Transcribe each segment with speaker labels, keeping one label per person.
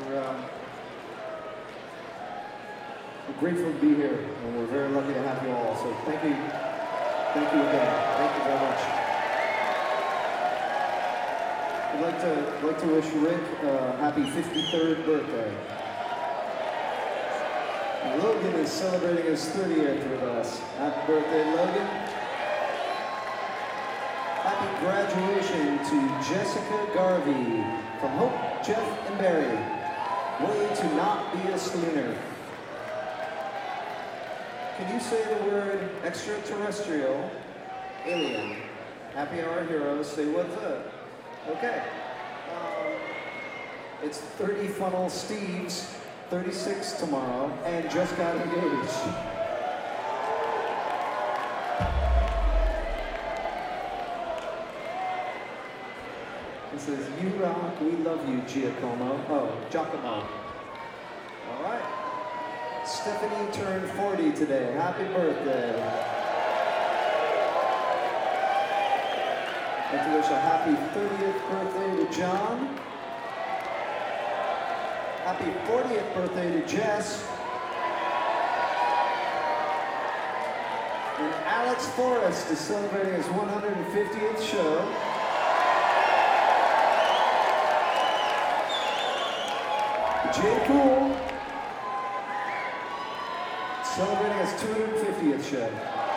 Speaker 1: We're grateful to be here, and we're very lucky to have you all. So thank you again. Thank you very much. I'd like to wish Rick a happy 53rd birthday. Logan is celebrating his 30th with us. Happy birthday, Logan. Happy graduation to Jessica Garvey from Hope, Jeff, and Barry. Way to not be a slooner. Can you say the word extraterrestrial, alien? Happy Hour Heroes, say what's up. Okay. It's 30 Funnel Steve's 36 tomorrow, and just got engaged. It says, "You rock, we love you, Giacomo." Oh, Giacomo. All right. Stephanie turned 40 today. Happy birthday. I'd like to wish a happy 30th birthday to John. Happy 40th birthday to Jess. And Alex Forrest is celebrating his 150th show. Jay Poole, celebrating his 250th show.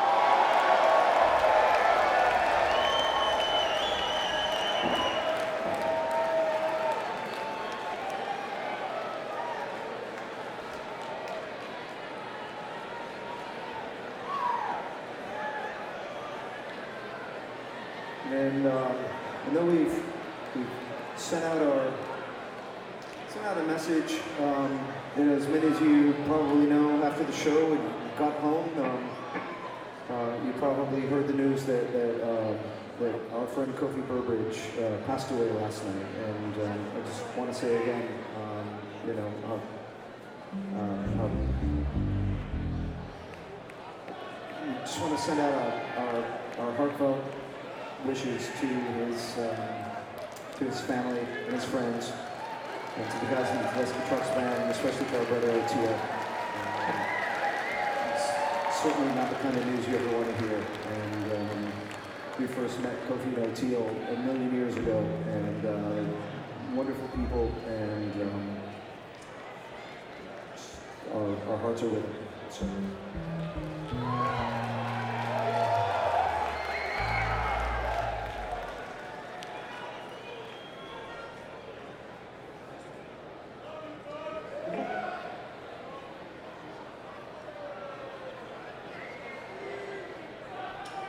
Speaker 1: And I know we've sent out a message, and as many as you probably know, after the show and got home, you probably heard the news that our friend Kofi Burbridge passed away last night. And I just want to say again, just want to send out our heartfelt wishes to his family and his friends. And to the guys in the Gillespie Trucks band, and especially to our brother Otia. It's certainly not the kind of news you ever want to hear. And we first met Kofi and Otia a million years ago, and wonderful people, and our hearts are with them. So.